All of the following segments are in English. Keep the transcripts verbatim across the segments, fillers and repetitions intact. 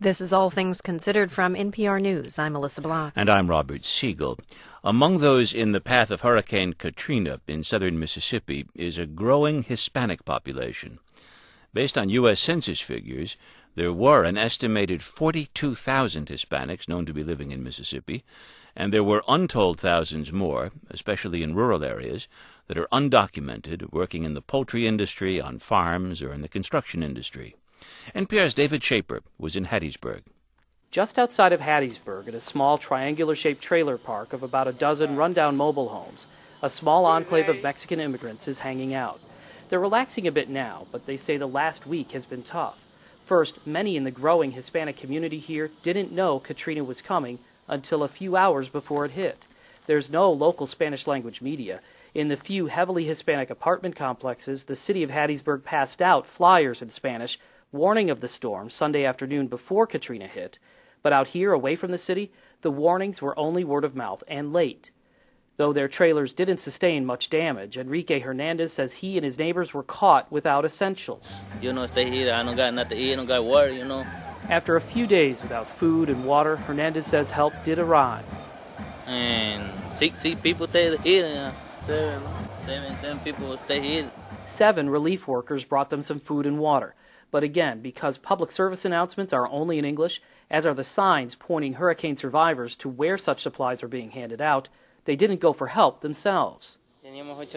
This is All Things Considered from N P R News. I'm Melissa Block. And I'm Robert Siegel. Among those in the path of Hurricane Katrina in southern Mississippi is a growing Hispanic population. Based on U S Census figures, there were an estimated forty-two thousand Hispanics known to be living in Mississippi, and there were untold thousands more, especially in rural areas, that are undocumented, working in the poultry industry, on farms, or in the construction industry. N P R's David Schaper was in Hattiesburg. Just outside of Hattiesburg, at a small triangular-shaped trailer park of about a dozen rundown mobile homes, a small enclave of Mexican immigrants is hanging out. They're relaxing a bit now, but they say the last week has been tough. First, many in the growing Hispanic community here didn't know Katrina was coming until a few hours before it hit. There's no local Spanish-language media. In the few heavily Hispanic apartment complexes, the city of Hattiesburg passed out flyers in Spanish warning of the storm Sunday afternoon before Katrina hit. But out here, away from the city, the warnings were only word of mouth and late. Though their trailers didn't sustain much damage, Enrique Hernandez says he and his neighbors were caught without essentials. You know, stay here. I don't got nothing to eat. I don't got water, you know. After a few days without food and water, Hernandez says help did arrive. And six, six people stay here. You know. Seven, seven, seven people stay here. Seven relief workers brought them some food and water. But again, because public service announcements are only in English, as are the signs pointing hurricane survivors to where such supplies are being handed out, they didn't go for help themselves. In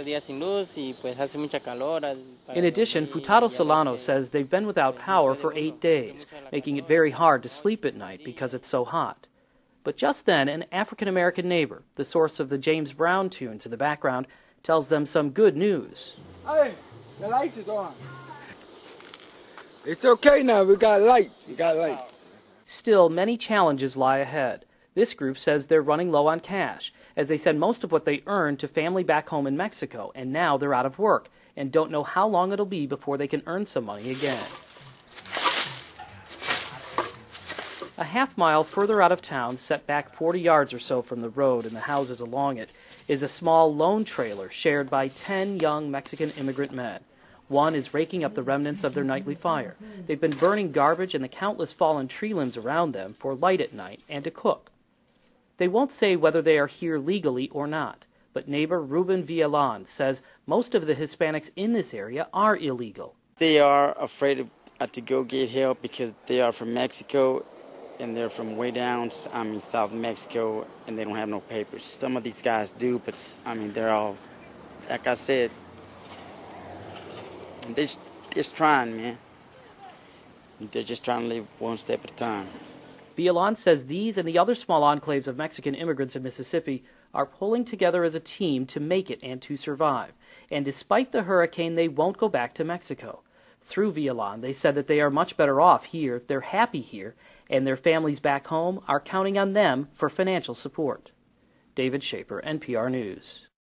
addition, Futado Solano says they've been without power for eight days, making it very hard to sleep at night because it's so hot. But just then, an African-American neighbor, the source of the James Brown tunes in the background, tells them some good news. Hey, the light is on. It's okay now, we got light. We got light. Still, many challenges lie ahead. This group says they're running low on cash, as they send most of what they earn to family back home in Mexico, and now they're out of work and don't know how long it'll be before they can earn some money again. A half mile further out of town, set back forty yards or so from the road and the houses along it, is a small lone trailer shared by ten young Mexican immigrant men. One is raking up the remnants of their nightly fire. They've been burning garbage and the countless fallen tree limbs around them for light at night and to cook. They won't say whether they are here legally or not, but neighbor Ruben Villalon says most of the Hispanics in this area are illegal. They are afraid of, uh, to go get help because they are from Mexico and they're from way down, I mean, South Mexico, and they don't have no papers. Some of these guys do, but, I mean, they're all, like I said, they're just, just trying, man. They're just trying to live one step at a time. Villalon says these and the other small enclaves of Mexican immigrants in Mississippi are pulling together as a team to make it and to survive. And despite the hurricane, they won't go back to Mexico. Through Villalon, they said that they are much better off here, they're happy here, and their families back home are counting on them for financial support. David Schaper, N P R News.